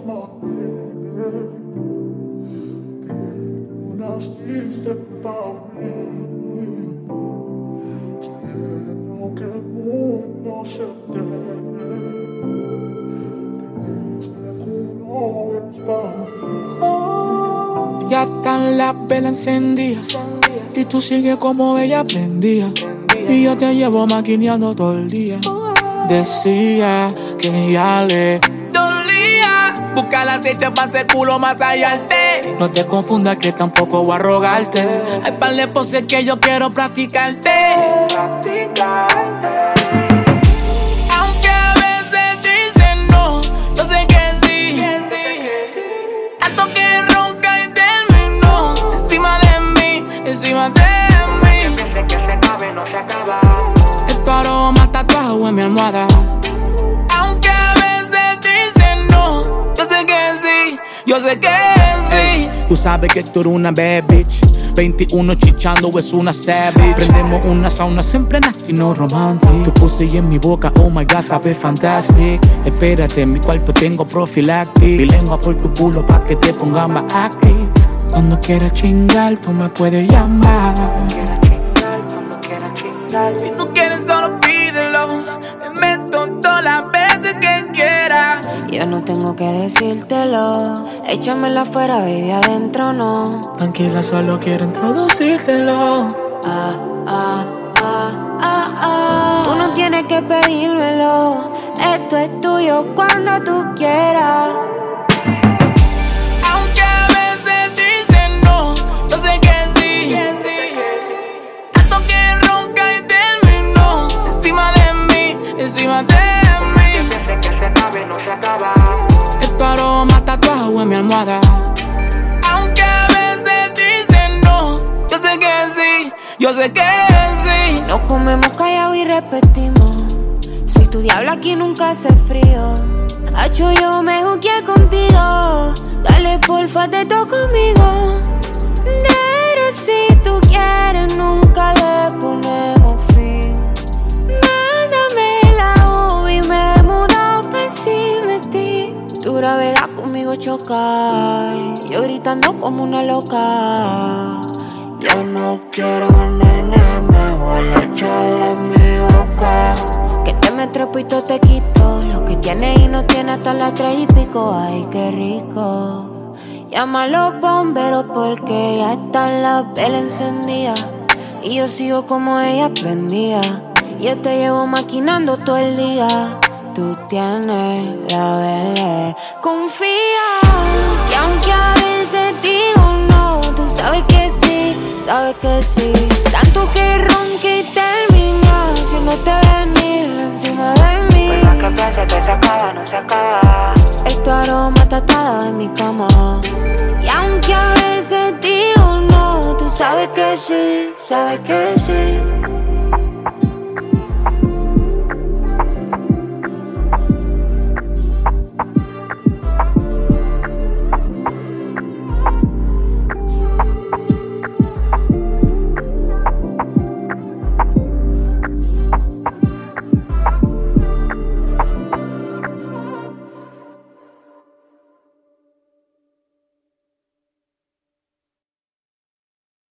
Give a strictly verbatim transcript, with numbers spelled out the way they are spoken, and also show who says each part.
Speaker 1: misma piel que tú naciste para mí. Quiero que el mundo se entere que este culo es para mí.
Speaker 2: Ya están las velas encendidas y tú sigues como ella prendía, y yo te llevo maquineando todo el día. Decía que ya le dolía buscar el aceite pa' ese culo más allá del té. No te confundas que tampoco voy a rogarte. Hay par de poses que yo quiero practicarte. Aunque a veces dicen no, yo sé que sí. Tanto que ronca y terminó encima de mí, encima de mí.
Speaker 3: Desde que se acabe no se acaba.
Speaker 2: Tu aroma tatuado en mi almohada. Aunque a veces dicen no, yo sé que sí, yo sé que sí. Ey, tú sabes que tú eres una bad bitch. veintiuno chichando es una savage. Prendemos una sauna siempre nasty, no romantic. Tu pussy en mi boca, oh my god, sabe fantastic. Espérate, en mi cuarto tengo prophylactic. Mi lengua por tu culo pa' que te ponga más active. Cuando quieras chingar, tú me puedes llamar. Si tú quieres solo pídelo, te meto todas las veces que quieras.
Speaker 4: Yo no tengo que decírtelo, échamela afuera, baby, adentro no.
Speaker 2: Tranquila, solo quiero introducírtelo.
Speaker 4: Ah, ah, ah, ah, ah. Tú no tienes que pedírmelo, esto es tuyo cuando tú quieras.
Speaker 2: Aunque a veces dicen no, yo sé que sí. Encima de mí,
Speaker 3: desde que se acabe no se acaba.
Speaker 2: Tu aroma tatuado en mi almohada. Aunque a veces dicen no, yo sé que sí, yo sé que sí.
Speaker 4: Nos comemos callado y repetimos. Soy tu diablo, aquí nunca hace frío. Hacho, yo me juqué contigo. Dale porfa, te toco conmigo. Pero si tú quieres, nunca le ponemos fin. Me mudo pa' encima de ti. Tu gravedad conmigo choca, yo gritando como una loca. Yo no quiero nena, me voy a echarle en mi boca. Que te me trepo y todo te quito. Lo que tienes y no tienes hasta las tres y pico. Ay, qué rico. Llama a los bomberos porque ya están las velas encendidas. Y yo sigo como ella prendía. Yo te llevo maquinando todo el día. Tú tienes la vela. Confía que aunque a veces digo no, tú sabes que sí, sabes que sí. Tanto que ronque y termina haciéndote venir encima de mí.
Speaker 3: Por más que piense que se acaba, no se acaba.
Speaker 4: Es tu aroma tatuado en mi cama. Y aunque a veces digo no, tú sabes que sí, sabes que sí.